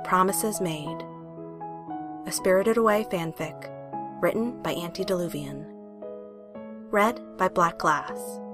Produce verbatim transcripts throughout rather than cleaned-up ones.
Promises Made. A Spirited Away fanfic, written by Antediluvian. Read by Black Glass.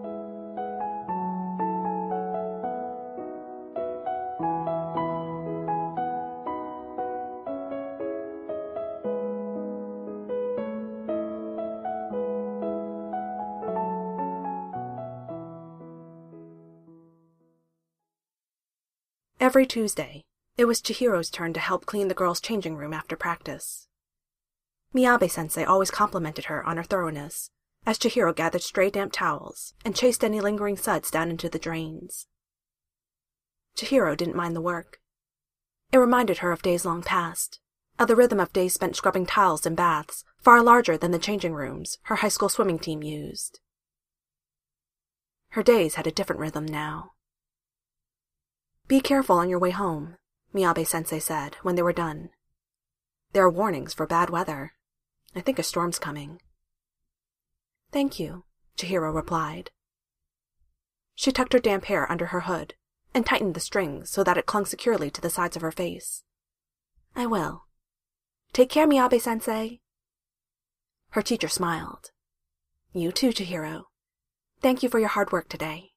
Every Tuesday, it was Chihiro's turn to help clean the girls' changing room after practice. Miyabe-sensei always complimented her on her thoroughness, as Chihiro gathered stray damp towels and chased any lingering suds down into the drains. Chihiro didn't mind the work. It reminded her of days long past, of the rhythm of days spent scrubbing tiles in baths far larger than the changing rooms her high school swimming team used. Her days had a different rhythm now. "Be careful on your way home," Miyabe-sensei said when they were done. "There are warnings for bad weather. I think a storm's coming." "Thank you," Chihiro replied. She tucked her damp hair under her hood and tightened the strings so that it clung securely to the sides of her face. "I will. Take care, Miyabe-sensei." Her teacher smiled. "You too, Chihiro. Thank you for your hard work today."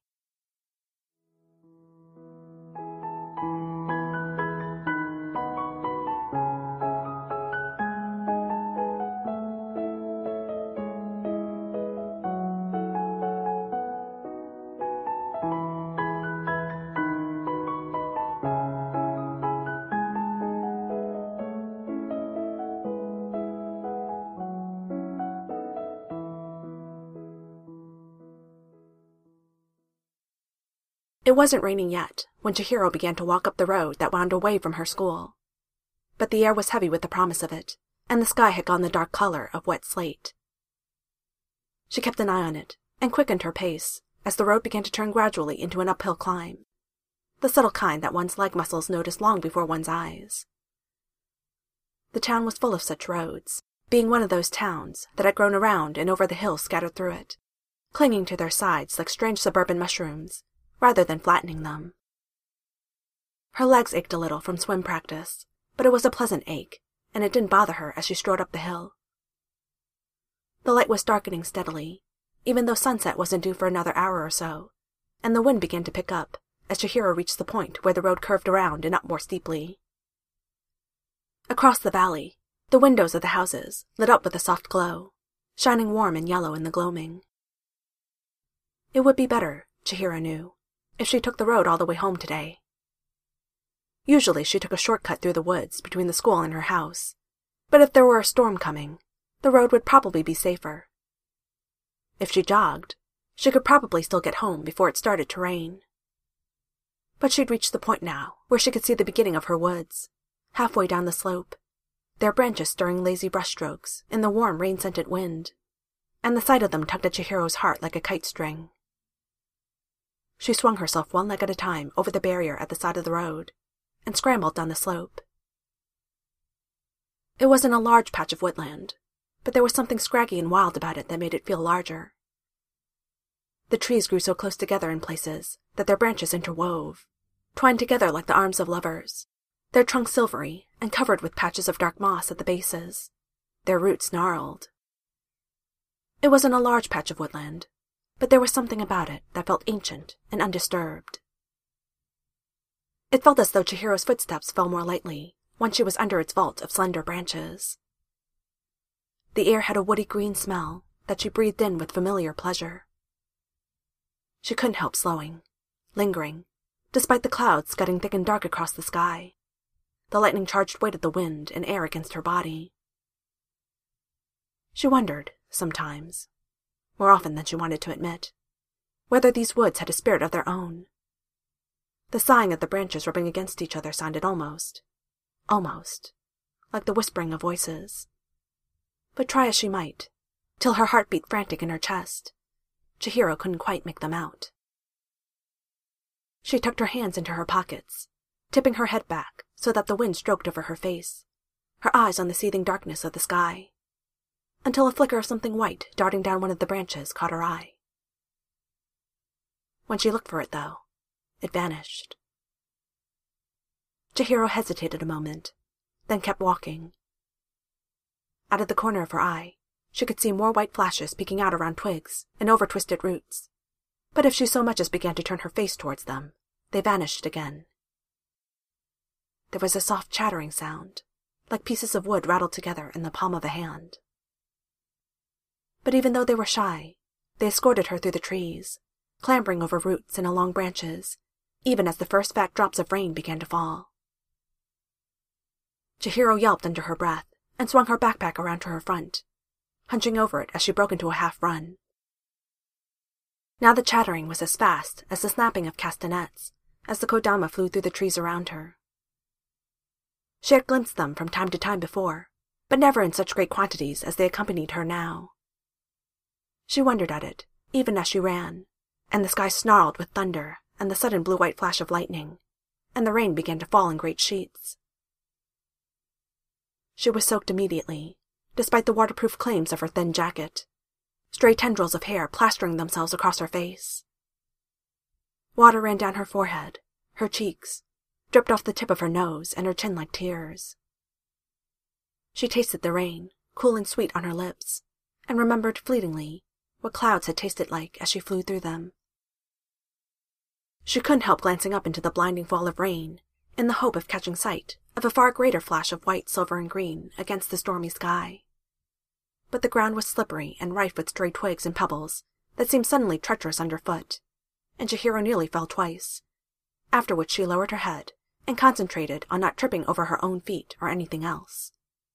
It wasn't raining yet when Chihiro began to walk up the road that wound away from her school. But the air was heavy with the promise of it, and the sky had gone the dark color of wet slate. She kept an eye on it, and quickened her pace as the road began to turn gradually into an uphill climb, the subtle kind that one's leg muscles noticed long before one's eyes. The town was full of such roads, being one of those towns that had grown around and over the hills scattered through it, clinging to their sides like strange suburban mushrooms, rather than flattening them. Her legs ached a little from swim practice, but it was a pleasant ache, and it didn't bother her as she strode up the hill. The light was darkening steadily, even though sunset wasn't due for another hour or so, and the wind began to pick up as Chihiro reached the point where the road curved around and up more steeply. Across the valley, the windows of the houses lit up with a soft glow, shining warm and yellow in the gloaming. It would be better, Chihiro knew, if she took the road all the way home today. Usually she took a shortcut through the woods between the school and her house, but if there were a storm coming, the road would probably be safer. If she jogged, she could probably still get home before it started to rain. But she'd reached the point now where she could see the beginning of her woods, halfway down the slope, their branches stirring lazy brushstrokes in the warm rain-scented wind, and the sight of them tugged at Chihiro's heart like a kite string. She swung herself one leg at a time over the barrier at the side of the road, and scrambled down the slope. It wasn't a large patch of woodland, but there was something scraggy and wild about it that made it feel larger. The trees grew so close together in places that their branches interwove, twined together like the arms of lovers, their trunks silvery and covered with patches of dark moss at the bases, their roots gnarled. It wasn't a large patch of woodland, but there was something about it that felt ancient and undisturbed. It felt as though Chihiro's footsteps fell more lightly once she was under its vault of slender branches. The air had a woody green smell that she breathed in with familiar pleasure. She couldn't help slowing, lingering, despite the clouds scudding thick and dark across the sky, the lightning-charged weight of the wind and air against her body. She wondered, sometimes, more often than she wanted to admit, whether these woods had a spirit of their own. The sighing of the branches rubbing against each other sounded almost, almost, like the whispering of voices. But try as she might, till her heart beat frantic in her chest, Chihiro couldn't quite make them out. She tucked her hands into her pockets, tipping her head back so that the wind stroked over her face, her eyes on the seething darkness of the sky, until a flicker of something white darting down one of the branches caught her eye. When she looked for it, though, it vanished. Chihiro hesitated a moment, then kept walking. Out of the corner of her eye, she could see more white flashes peeking out around twigs and over twisted roots, but if she so much as began to turn her face towards them, they vanished again. There was a soft chattering sound, like pieces of wood rattled together in the palm of a hand. But even though they were shy, they escorted her through the trees, clambering over roots and along branches, even as the first fat drops of rain began to fall. Chihiro yelped under her breath and swung her backpack around to her front, hunching over it as she broke into a half-run. Now the chattering was as fast as the snapping of castanets as the kodama flew through the trees around her. She had glimpsed them from time to time before, but never in such great quantities as they accompanied her now. She wondered at it, even as she ran, and the sky snarled with thunder and the sudden blue-white flash of lightning, and the rain began to fall in great sheets. She was soaked immediately, despite the waterproof claims of her thin jacket, stray tendrils of hair plastering themselves across her face. Water ran down her forehead, her cheeks, dripped off the tip of her nose and her chin like tears. She tasted the rain, cool and sweet on her lips, and remembered fleetingly what clouds had tasted like as she flew through them. She couldn't help glancing up into the blinding fall of rain, in the hope of catching sight of a far greater flash of white, silver, and green against the stormy sky. But the ground was slippery and rife with stray twigs and pebbles that seemed suddenly treacherous underfoot, and Chihiro nearly fell twice, after which she lowered her head and concentrated on not tripping over her own feet or anything else.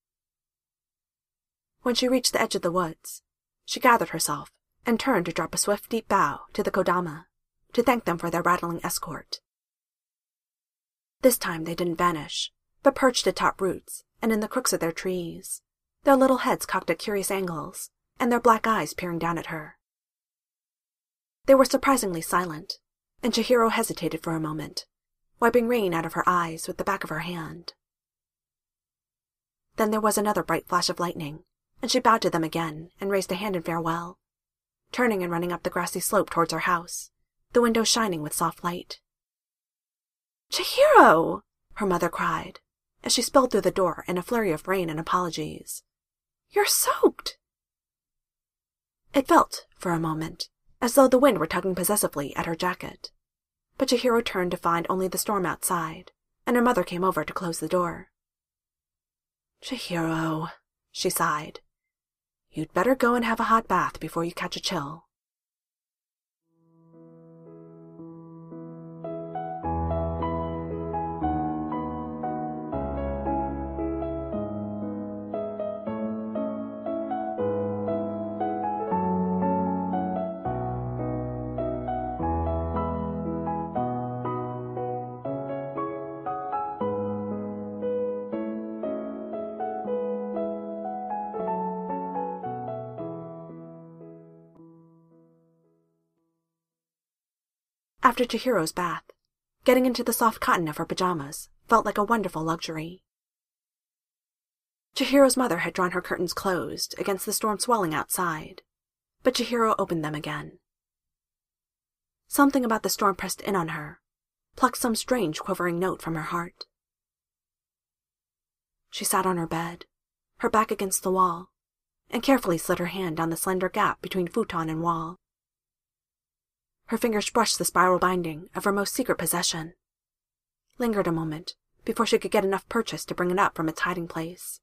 When she reached the edge of the woods, she gathered herself and turned to drop a swift, deep bow to the kodama, to thank them for their rattling escort. This time they didn't vanish, but perched atop roots and in the crooks of their trees, their little heads cocked at curious angles, and their black eyes peering down at her. They were surprisingly silent, and Chihiro hesitated for a moment, wiping rain out of her eyes with the back of her hand. Then there was another bright flash of lightning, and she bowed to them again and raised a hand in farewell, turning and running up the grassy slope towards her house, the window shining with soft light. "Chihiro!" her mother cried, as she spilled through the door in a flurry of rain and apologies. "You're soaked!" It felt, for a moment, as though the wind were tugging possessively at her jacket, but Chihiro turned to find only the storm outside, and her mother came over to close the door. "Chihiro," she sighed, "you'd better go and have a hot bath before you catch a chill." After Chihiro's bath, getting into the soft cotton of her pajamas felt like a wonderful luxury. Chihiro's mother had drawn her curtains closed against the storm swelling outside, but Chihiro opened them again. Something about the storm pressed in on her, plucked some strange quivering note from her heart. She sat on her bed, her back against the wall, and carefully slid her hand down the slender gap between futon and wall. Her fingers brushed the spiral binding of her most secret possession, lingered a moment before she could get enough purchase to bring it up from its hiding place.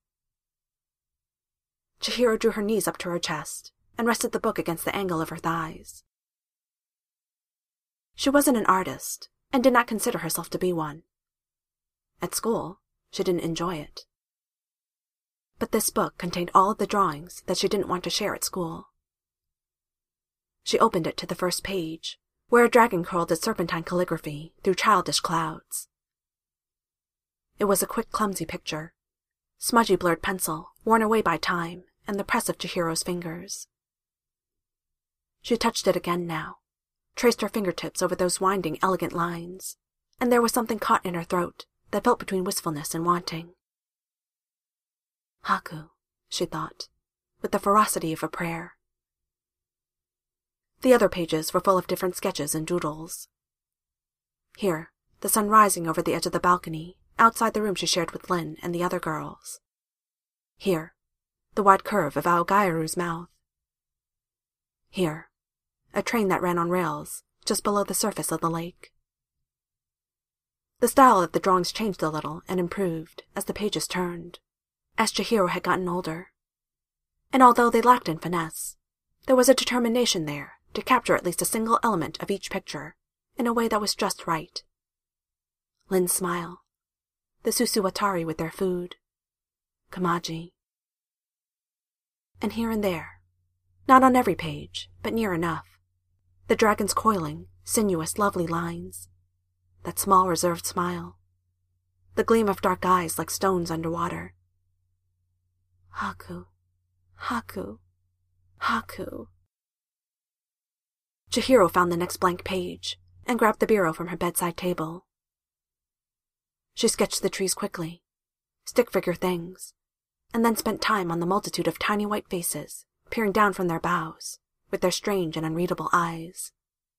Chihiro drew her knees up to her chest and rested the book against the angle of her thighs. She wasn't an artist and did not consider herself to be one. At school, she didn't enjoy it. But this book contained all of the drawings that she didn't want to share at school. She opened it to the first page, where a dragon curled its serpentine calligraphy through childish clouds. It was a quick, clumsy picture, smudgy blurred pencil worn away by time and the press of Chihiro's fingers. She touched it again now, traced her fingertips over those winding, elegant lines, and there was something caught in her throat that felt between wistfulness and wanting. Haku, she thought, with the ferocity of a prayer. The other pages were full of different sketches and doodles. Here, the sun rising over the edge of the balcony outside the room she shared with Lynn and the other girls. Here, the wide curve of Aogairu's mouth. Here, a train that ran on rails just below the surface of the lake. The style of the drawings changed a little and improved as the pages turned, as Chihiro had gotten older. And although they lacked in finesse, there was a determination there to capture at least a single element of each picture in a way that was just right. Lynn's smile, the Susuwatari with their food, Kamaji. And here and there, not on every page, but near enough, the dragon's coiling, sinuous, lovely lines, that small, reserved smile, the gleam of dark eyes like stones underwater. Haku, Haku, Haku. Chihiro found the next blank page and grabbed the bureau from her bedside table. She sketched the trees quickly, stick figure things, and then spent time on the multitude of tiny white faces peering down from their boughs with their strange and unreadable eyes.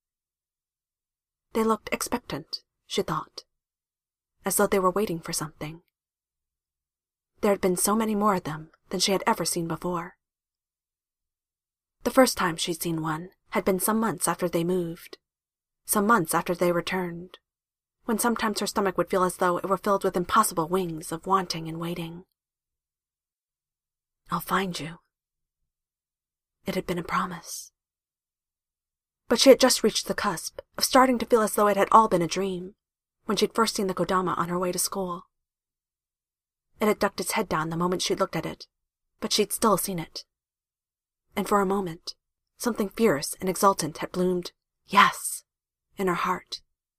They looked expectant, she thought, as though they were waiting for something. There had been so many more of them than she had ever seen before. The first time she'd seen one had been some months after they moved, some months after they returned, when sometimes her stomach would feel as though it were filled with impossible wings of wanting and waiting. I'll find you. It had been a promise. But she had just reached the cusp of starting to feel as though it had all been a dream, when she'd first seen the kodama on her way to school. It had ducked its head down the moment she'd looked at it, but she'd still seen it. And for a moment, something fierce and exultant had bloomed, yes, in her heart.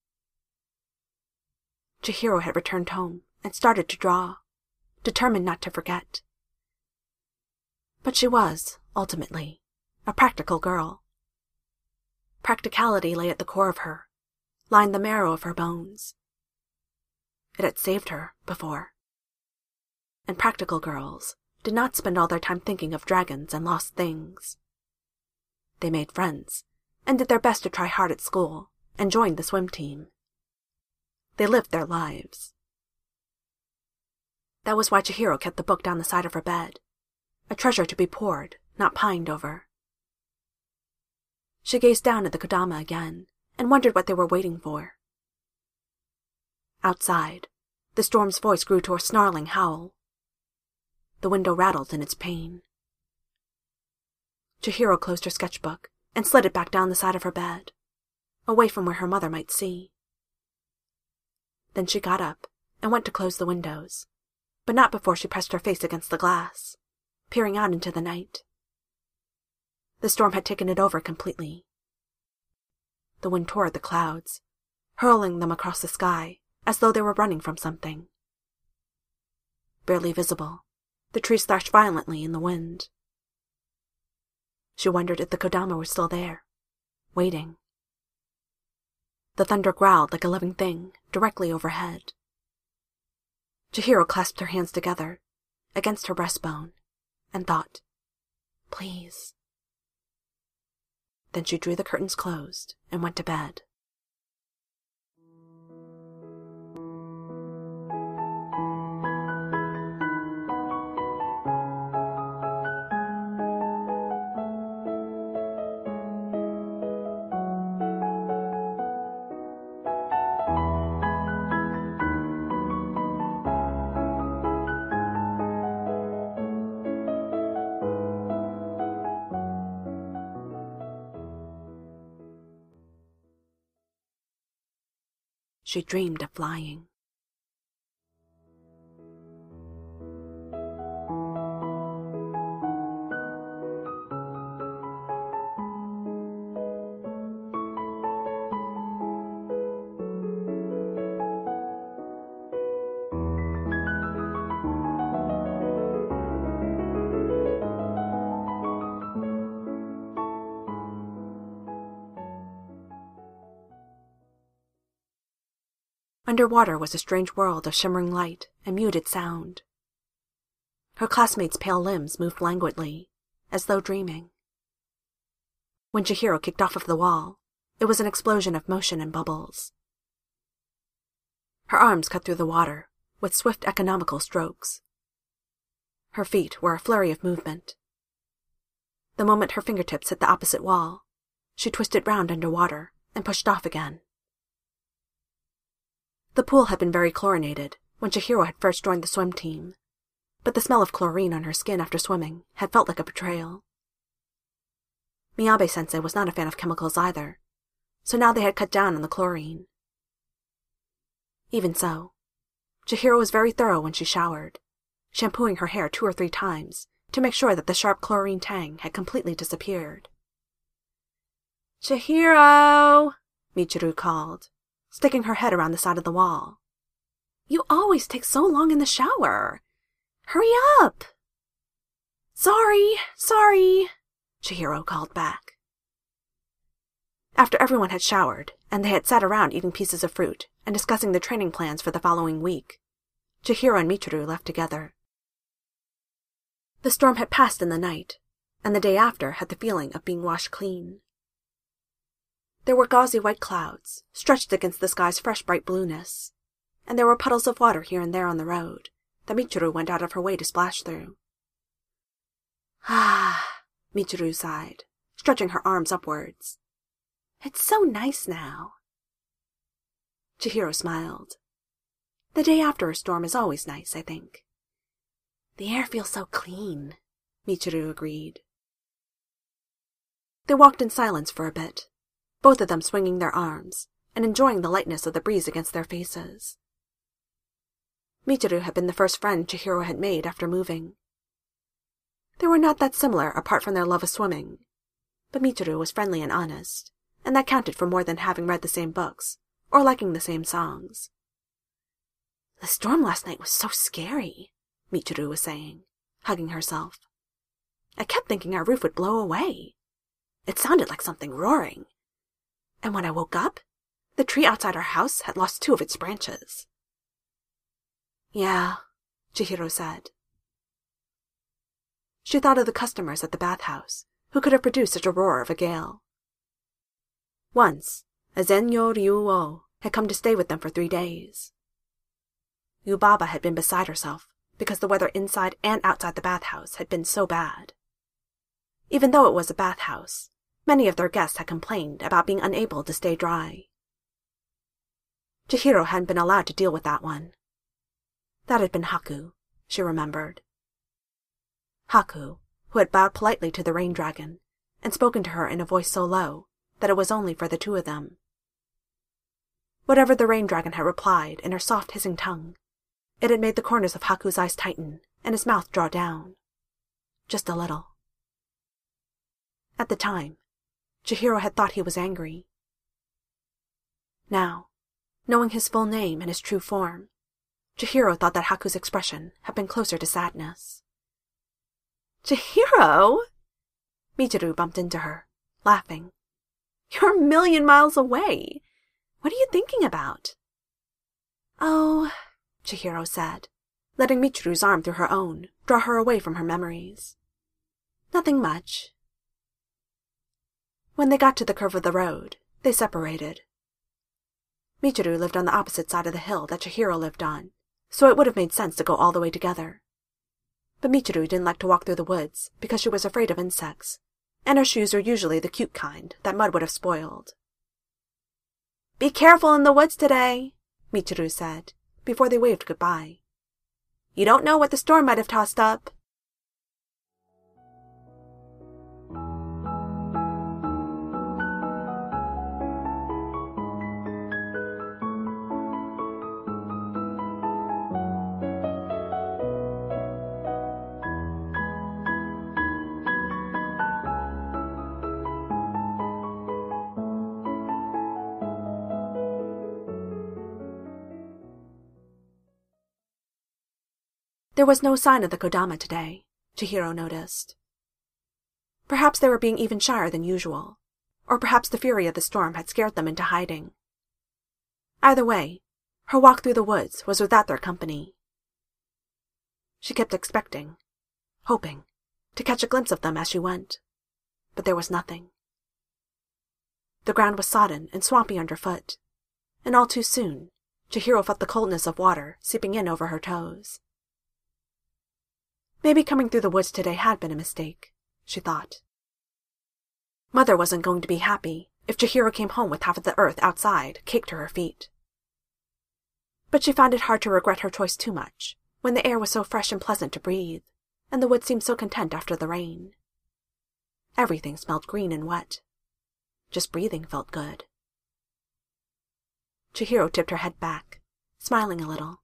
Chihiro had returned home and started to draw, determined not to forget. But she was, ultimately, a practical girl. Practicality lay at the core of her, lined the marrow of her bones. It had saved her before. And practical girls did not spend all their time thinking of dragons and lost things. They made friends, and did their best to try hard at school, and joined the swim team. They lived their lives. That was why Chihiro kept the book down the side of her bed, a treasure to be poured, not pined over. She gazed down at the kodama again, and wondered what they were waiting for. Outside, the storm's voice grew to a snarling howl. The window rattled in its pain. Chihiro closed her sketchbook and slid it back down the side of her bed, away from where her mother might see. Then she got up and went to close the windows, but not before she pressed her face against the glass, peering out into the night. The storm had taken it over completely. The wind tore at the clouds, hurling them across the sky as though they were running from something. Barely visible, the trees thrashed violently in the wind. She wondered if the kodama were still there, waiting. The thunder growled like a living thing directly overhead. Chihiro clasped her hands together, against her breastbone, and thought, please. Then she drew the curtains closed and went to bed. She dreamed of flying. Underwater was a strange world of shimmering light and muted sound. Her classmates' pale limbs moved languidly, as though dreaming. When Chihiro kicked off of the wall, it was an explosion of motion and bubbles. Her arms cut through the water, with swift economical strokes. Her feet were a flurry of movement. The moment her fingertips hit the opposite wall, she twisted round under water and pushed off again. The pool had been very chlorinated when Chihiro had first joined the swim team, but the smell of chlorine on her skin after swimming had felt like a betrayal. Miyabe-sensei was not a fan of chemicals either, so now they had cut down on the chlorine. Even so, Chihiro was very thorough when she showered, shampooing her hair two or three times to make sure that the sharp chlorine tang had completely disappeared. "Chihiro!" Michiru called, sticking her head around the side of the wall. "You always take so long in the shower. Hurry up!" "Sorry, sorry," Chihiro called back. After everyone had showered, and they had sat around eating pieces of fruit and discussing the training plans for the following week, Chihiro and Michiru left together. The storm had passed in the night, and the day after had the feeling of being washed clean. There were gauzy white clouds, stretched against the sky's fresh bright blueness, and there were puddles of water here and there on the road that Michiru went out of her way to splash through. "Ah," Michiru sighed, stretching her arms upwards. "It's so nice now." Chihiro smiled. "The day after a storm is always nice, I think." "The air feels so clean," Michiru agreed. They walked in silence for a bit, both of them swinging their arms and enjoying the lightness of the breeze against their faces. Michiru had been the first friend Chihiro had made after moving. They were not that similar apart from their love of swimming, but Michiru was friendly and honest, and that counted for more than having read the same books or liking the same songs. "The storm last night was so scary," Michiru was saying, hugging herself. "I kept thinking our roof would blow away. It sounded like something roaring. And when I woke up, the tree outside our house had lost two of its branches." "Yeah," Chihiro said. She thought of the customers at the bathhouse who could have produced such a roar of a gale. Once, a Zenyo Ryuo had come to stay with them for three days. Yubaba had been beside herself because the weather inside and outside the bathhouse had been so bad. Even though it was a bathhouse, many of their guests had complained about being unable to stay dry. Chihiro hadn't been allowed to deal with that one. That had been Haku, she remembered. Haku, who had bowed politely to the rain dragon and spoken to her in a voice so low that it was only for the two of them. Whatever the rain dragon had replied in her soft hissing tongue, it had made the corners of Haku's eyes tighten and his mouth draw down. Just a little. At the time, Chihiro had thought he was angry. Now, knowing his full name and his true form, Chihiro thought that Haku's expression had been closer to sadness. "Chihiro!" Michiru bumped into her, laughing. "You're a million miles away. What are you thinking about?" "Oh," Chihiro said, letting Michiru's arm through her own draw her away from her memories. "Nothing much." When they got to the curve of the road, they separated. Michiru lived on the opposite side of the hill that Chihiro lived on, so it would have made sense to go all the way together. But Michiru didn't like to walk through the woods because she was afraid of insects, and her shoes were usually the cute kind that mud would have spoiled. "Be careful in the woods today," Michiru said, before they waved goodbye. "You don't know what the storm might have tossed up." There was no sign of the Kodama today, Chihiro noticed. Perhaps they were being even shyer than usual, or perhaps the fury of the storm had scared them into hiding. Either way, her walk through the woods was without their company. She kept expecting, hoping, to catch a glimpse of them as she went, but there was nothing. The ground was sodden and swampy underfoot, and all too soon, Chihiro felt the coldness of water seeping in over her toes. Maybe coming through the woods today had been a mistake, she thought. Mother wasn't going to be happy if Chihiro came home with half of the earth outside caked to her feet. But she found it hard to regret her choice too much, when the air was so fresh and pleasant to breathe, and the woods seemed so content after the rain. Everything smelled green and wet. Just breathing felt good. Chihiro tipped her head back, smiling a little.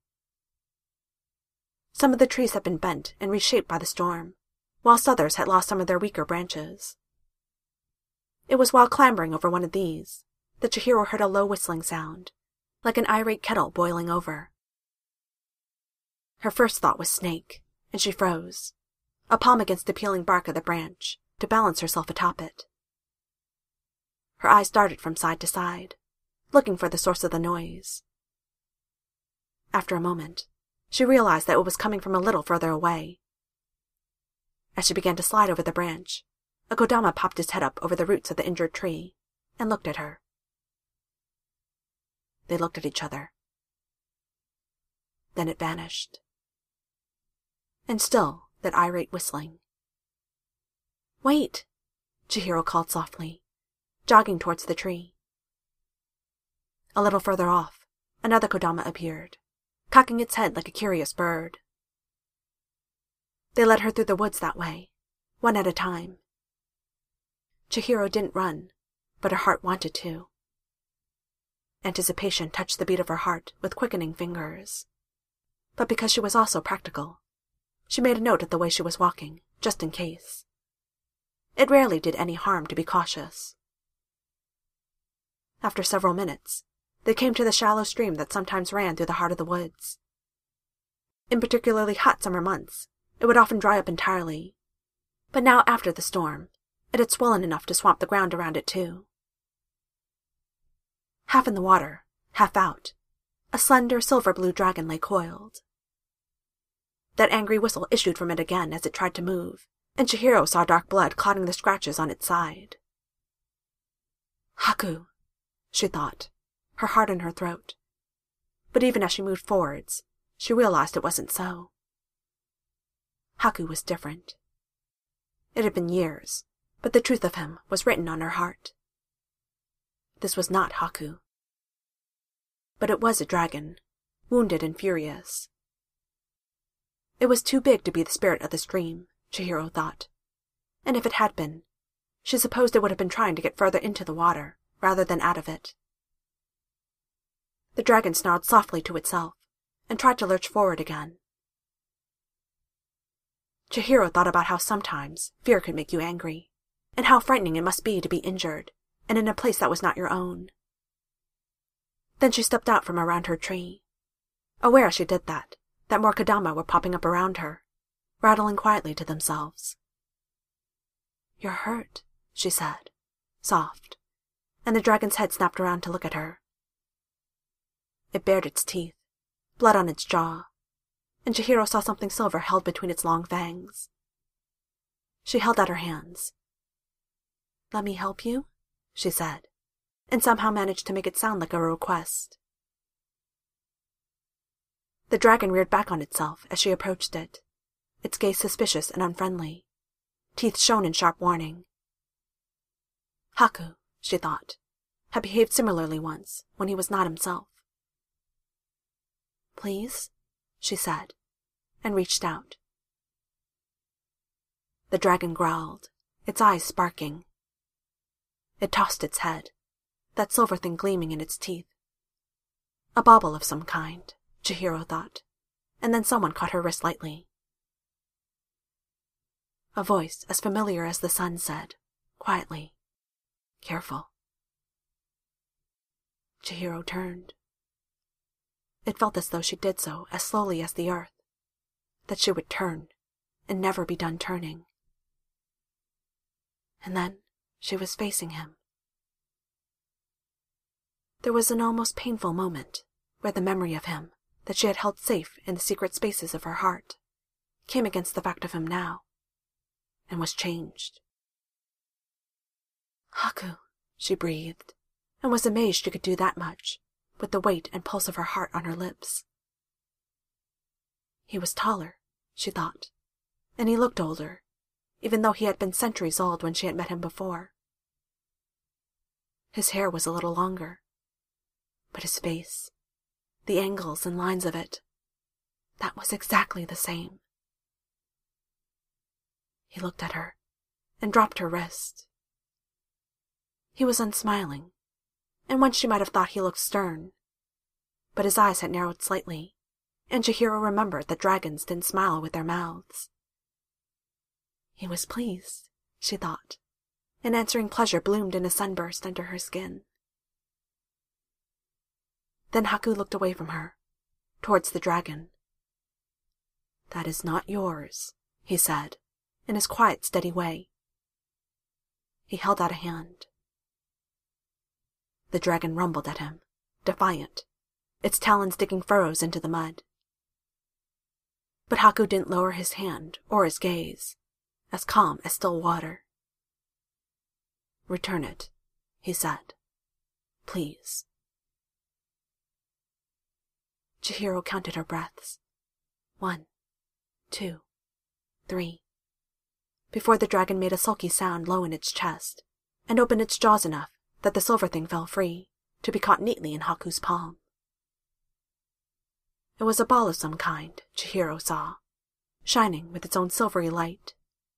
Some of the trees had been bent and reshaped by the storm, whilst others had lost some of their weaker branches. It was while clambering over one of these that Chihiro heard a low whistling sound, like an irate kettle boiling over. Her first thought was snake, and she froze, a palm against the peeling bark of the branch, to balance herself atop it. Her eyes darted from side to side, looking for the source of the noise. After a moment, she realized that it was coming from a little further away. As she began to slide over the branch, a Kodama popped his head up over the roots of the injured tree and looked at her. They looked at each other. Then it vanished. And still that irate whistling. "Wait!" Chihiro called softly, jogging towards the tree. A little further off, another Kodama appeared, cocking its head like a curious bird. They led her through the woods that way, one at a time. Chihiro didn't run, but her heart wanted to. Anticipation touched the beat of her heart with quickening fingers. But because she was also practical, she made a note of the way she was walking, just in case. It rarely did any harm to be cautious. After several minutes, they came to the shallow stream that sometimes ran through the heart of the woods. In particularly hot summer months, it would often dry up entirely, but now after the storm, it had swollen enough to swamp the ground around it too. Half in the water, half out, a slender silver-blue dragon lay coiled. That angry whistle issued from it again as it tried to move, and Chihiro saw dark blood clotting the scratches on its side. Haku, she thought, her heart in her throat. But even as she moved forwards, she realized it wasn't so. Haku was different. It had been years, but the truth of him was written on her heart. This was not Haku. But it was a dragon, wounded and furious. It was too big to be the spirit of the stream, Chihiro thought, and if it had been, she supposed it would have been trying to get further into the water, rather than out of it. The dragon snarled softly to itself, and tried to lurch forward again. Chihiro thought about how sometimes fear could make you angry, and how frightening it must be to be injured, and in a place that was not your own. Then she stepped out from around her tree. Aware as she did that, that more Kodama were popping up around her, rattling quietly to themselves. "You're hurt," she said, soft, and the dragon's head snapped around to look at her. It bared its teeth, blood on its jaw, and Chihiro saw something silver held between its long fangs. She held out her hands. "Let me help you?" she said, and somehow managed to make it sound like a request. The dragon reared back on itself as she approached it, its gaze suspicious and unfriendly. Teeth shone in sharp warning. Haku, she thought, had behaved similarly once, when he was not himself. "Please?" she said, and reached out. The dragon growled, its eyes sparking. It tossed its head, that silver thing gleaming in its teeth. A bauble of some kind, Chihiro thought, and then someone caught her wrist lightly. A voice as familiar as the sun said, quietly, "Careful." Chihiro turned. It felt as though she did so as slowly as the earth, that she would turn and never be done turning. And then she was facing him. There was an almost painful moment where the memory of him that she had held safe in the secret spaces of her heart came against the fact of him now, and was changed. "Haku," she breathed, and was amazed she could do that much, with the weight and pulse of her heart on her lips. He was taller, she thought, and he looked older, even though he had been centuries old when she had met him before. His hair was a little longer, but his face, the angles and lines of it, that was exactly the same. He looked at her and dropped her wrist. He was unsmiling, and once she might have thought he looked stern, but his eyes had narrowed slightly, and Chihiro remembered that dragons didn't smile with their mouths. He was pleased, she thought, and answering pleasure bloomed in a sunburst under her skin. Then Haku looked away from her, towards the dragon. "That is not yours," he said, in his quiet, steady way. He held out a hand. The dragon rumbled at him, defiant, its talons digging furrows into the mud. But Haku didn't lower his hand or his gaze, as calm as still water. "Return it," he said. "Please." Chihiro counted her breaths. One, two, three, before the dragon made a sulky sound low in its chest, and opened its jaws enough that the silver thing fell free, to be caught neatly in Haku's palm. It was a ball of some kind, Chihiro saw, shining with its own silvery light.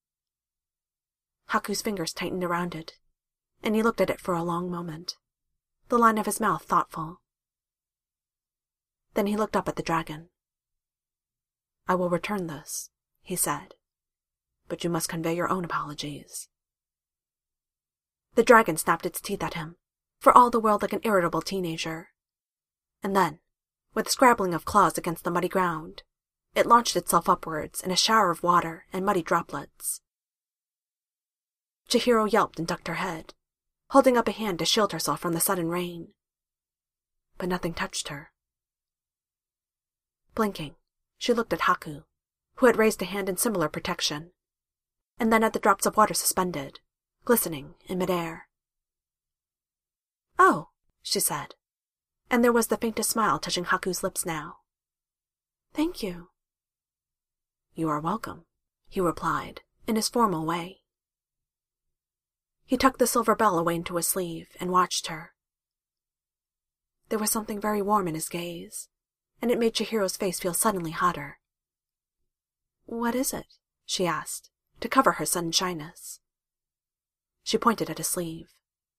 Haku's fingers tightened around it, and he looked at it for a long moment, the line of his mouth thoughtful. Then he looked up at the dragon. "I will return this," he said, "but you must convey your own apologies." The dragon snapped its teeth at him, for all the world like an irritable teenager. And then, with a scrabbling of claws against the muddy ground, it launched itself upwards in a shower of water and muddy droplets. Chihiro yelped and ducked her head, holding up a hand to shield herself from the sudden rain. But nothing touched her. Blinking, she looked at Haku, who had raised a hand in similar protection, and then at the drops of water suspended, glistening in midair. "Oh," she said, and there was the faintest smile touching Haku's lips now. "Thank you." "You are welcome," he replied, in his formal way. He tucked the silver bell away into his sleeve and watched her. There was something very warm in his gaze, and it made Chihiro's face feel suddenly hotter. "What is it?" she asked, to cover her sudden shyness. She pointed at his sleeve.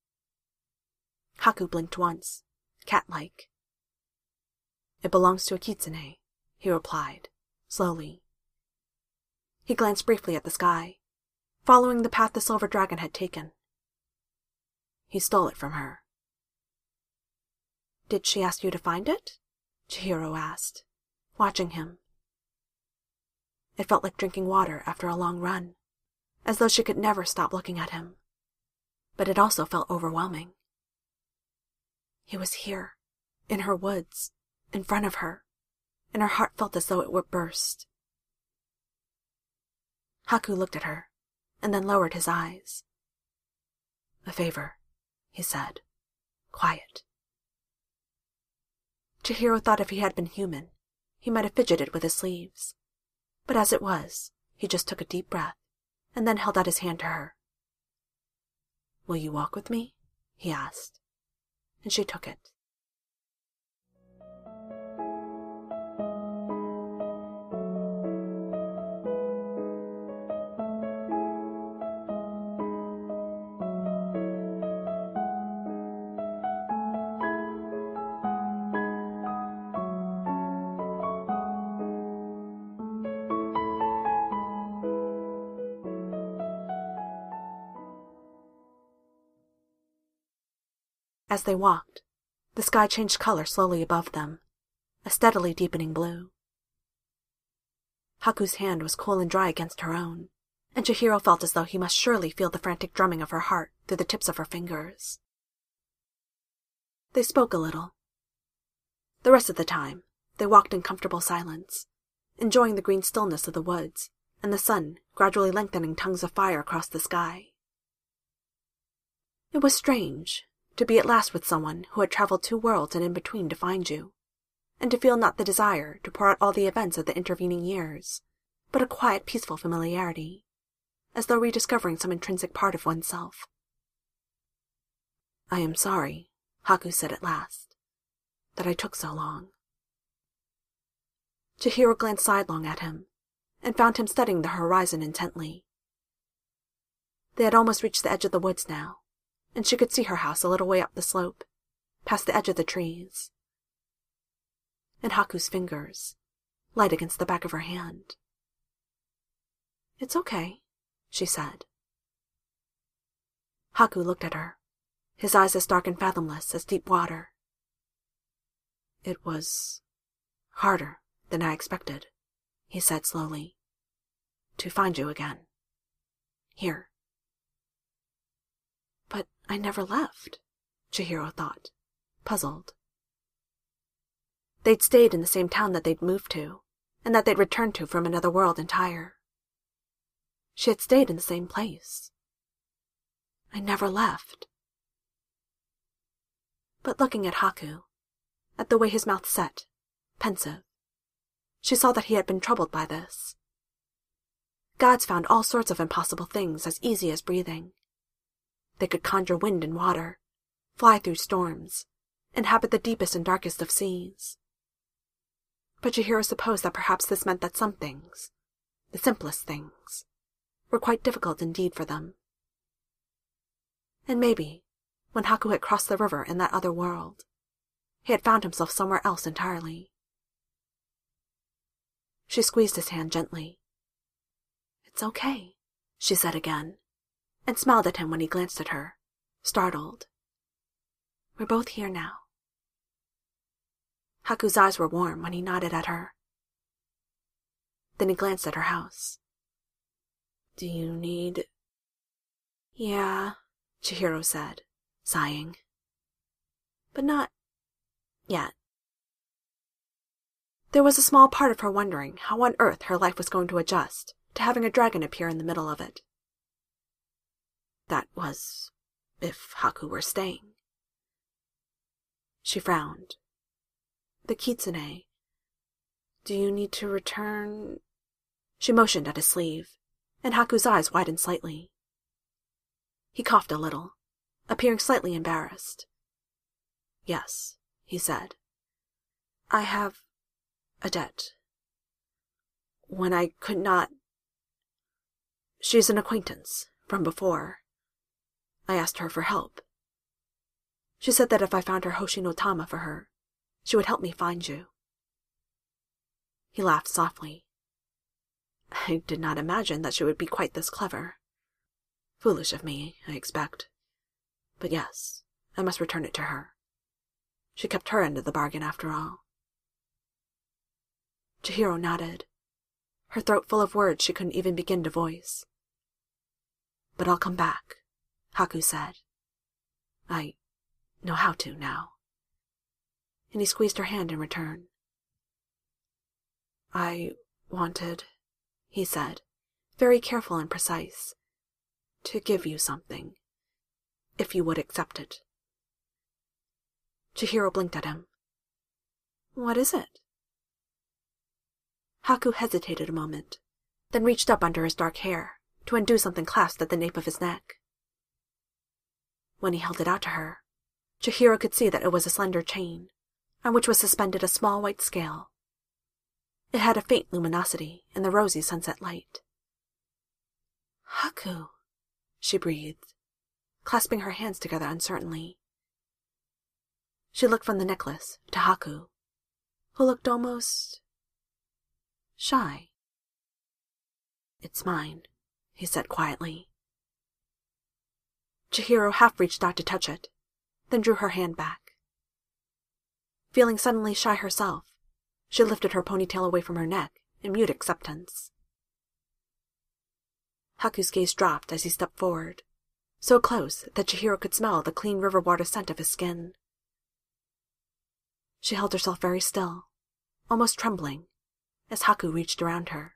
Haku blinked once, cat-like. "It belongs to a kitsune," he replied, slowly. He glanced briefly at the sky, following the path the silver dragon had taken. He stole it from her. "Did she ask you to find it?" Chihiro asked, watching him. It felt like drinking water after a long run, as though she could never stop looking at him. But it also felt overwhelming. He was here, in her woods, in front of her, and her heart felt as though it would burst. Haku looked at her, and then lowered his eyes. "A favor," he said, quiet. Chihiro thought if he had been human, he might have fidgeted with his sleeves. But as it was, he just took a deep breath, and then held out his hand to her. "Will you walk with me?" he asked, and she took it. As they walked, the sky changed color slowly above them, a steadily deepening blue. Haku's hand was cool and dry against her own, and Chihiro felt as though he must surely feel the frantic drumming of her heart through the tips of her fingers. They spoke a little. The rest of the time, they walked in comfortable silence, enjoying the green stillness of the woods and the sun gradually lengthening tongues of fire across the sky. It was strange, to be at last with someone who had traveled two worlds and in between to find you, and to feel not the desire to pour out all the events of the intervening years, but a quiet, peaceful familiarity, as though rediscovering some intrinsic part of oneself. "I am sorry," Haku said at last, "that I took so long." Chihiro glanced sidelong at him, and found him studying the horizon intently. They had almost reached the edge of the woods now, and she could see her house a little way up the slope, past the edge of the trees. And Haku's fingers, light against the back of her hand. "It's okay," she said. Haku looked at her, his eyes as dark and fathomless as deep water. "It was harder than I expected," he said slowly, "to find you again. Here." "But I never left," Chihiro thought, puzzled. They'd stayed in the same town that they'd moved to, and that they'd returned to from another world entire. She had stayed in the same place. I never left. But looking at Haku, at the way his mouth set, pensive, she saw that he had been troubled by this. Gods found all sorts of impossible things as easy as breathing. They could conjure wind and water, fly through storms, inhabit the deepest and darkest of seas. But Chihiro supposed that perhaps this meant that some things, the simplest things, were quite difficult indeed for them. And maybe, when Haku had crossed the river in that other world, he had found himself somewhere else entirely. She squeezed his hand gently. "It's okay," she said again, and smiled at him when he glanced at her, startled. "We're both here now." Haku's eyes were warm when he nodded at her. Then he glanced at her house. "Do you need—" "Yeah," Chihiro said, sighing. "But not yet." There was a small part of her wondering how on earth her life was going to adjust to having a dragon appear in the middle of it. That was if Haku were staying. She frowned. "The kitsune. Do you need to return—" She motioned at his sleeve, and Haku's eyes widened slightly. He coughed a little, appearing slightly embarrassed. "Yes," he said. "I have a debt. When I could not— She's an acquaintance, from before. I asked her for help. She said that if I found her Hoshi no Tama for her, she would help me find you." He laughed softly. "I did not imagine that she would be quite this clever. Foolish of me, I expect. But yes, I must return it to her. She kept her end of the bargain after all." Chihiro nodded, her throat full of words she couldn't even begin to voice. "But I'll come back," Haku said. "I know how to now." And he squeezed her hand in return. "I wanted," he said, very careful and precise, "to give you something, if you would accept it." Chihiro blinked at him. "What is it?" Haku hesitated a moment, then reached up under his dark hair to undo something clasped at the nape of his neck. When he held it out to her, Chihiro could see that it was a slender chain, on which was suspended a small white scale. It had a faint luminosity in the rosy sunset light. "Haku," she breathed, clasping her hands together uncertainly. She looked from the necklace to Haku, who looked almost shy. "It's mine," he said quietly. Chihiro half reached out to touch it, then drew her hand back. Feeling suddenly shy herself, she lifted her ponytail away from her neck in mute acceptance. Haku's gaze dropped as he stepped forward, so close that Chihiro could smell the clean river water scent of his skin. She held herself very still, almost trembling, as Haku reached around her.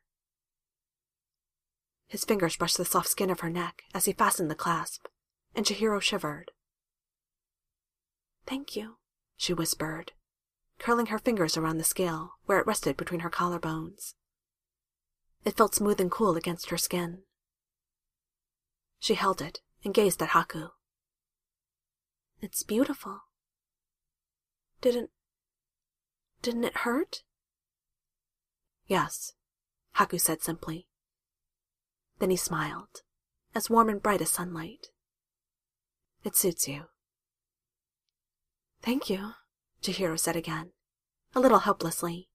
His fingers brushed the soft skin of her neck as he fastened the clasp, and Chihiro shivered. Thank you, she whispered, curling her fingers around the scale where it rested between her collarbones. It felt smooth and cool against her skin. She held it and gazed at Haku. It's beautiful. Didn't... didn't it hurt? Yes, Haku said simply. Then he smiled, as warm and bright as sunlight. It suits you. Thank you, Chihiro said again, a little helplessly.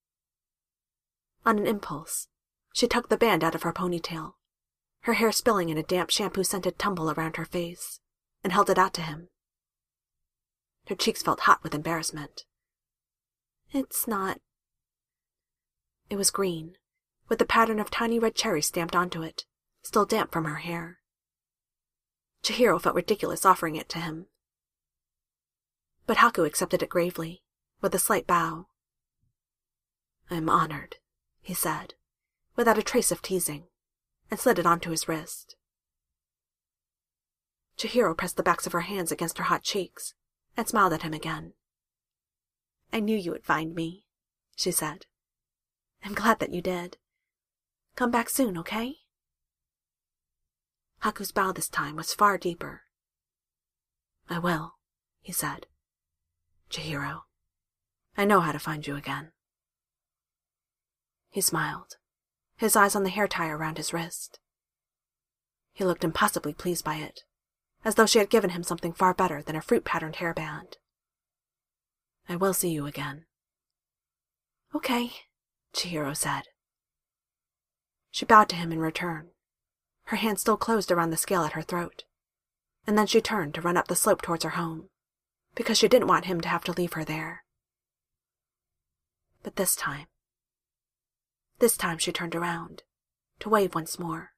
On an impulse, she tugged the band out of her ponytail, her hair spilling in a damp shampoo-scented tumble around her face, and held it out to him. Her cheeks felt hot with embarrassment. It's not... It was green, with the pattern of tiny red cherries stamped onto it, still damp from her hair. Chihiro felt ridiculous offering it to him. But Haku accepted it gravely, with a slight bow. I am honored, he said, without a trace of teasing, and slid it onto his wrist. Chihiro pressed the backs of her hands against her hot cheeks, and smiled at him again. I knew you would find me, she said. I'm glad that you did. Come back soon, okay? Haku's bow this time was far deeper. I will, he said. Chihiro, I know how to find you again. He smiled, his eyes on the hair tie around his wrist. He looked impossibly pleased by it, as though she had given him something far better than a fruit-patterned hairband. I will see you again. Okay, Chihiro said. She bowed to him in return, her hand still closed around the scale at her throat, and then she turned to run up the slope towards her home, because she didn't want him to have to leave her there. But this time, this time she turned around, to wave once more.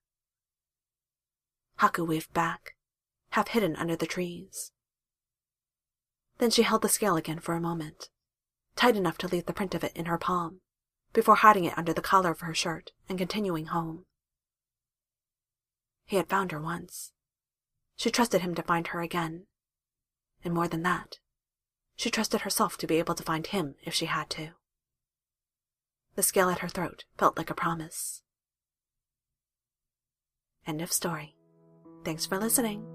Haku waved back, half hidden under the trees. Then she held the scale again for a moment, tight enough to leave the print of it in her palm, before hiding it under the collar of her shirt and continuing home. He had found her once. She trusted him to find her again. And more than that, she trusted herself to be able to find him if she had to. The scale at her throat felt like a promise. End of story. Thanks for listening.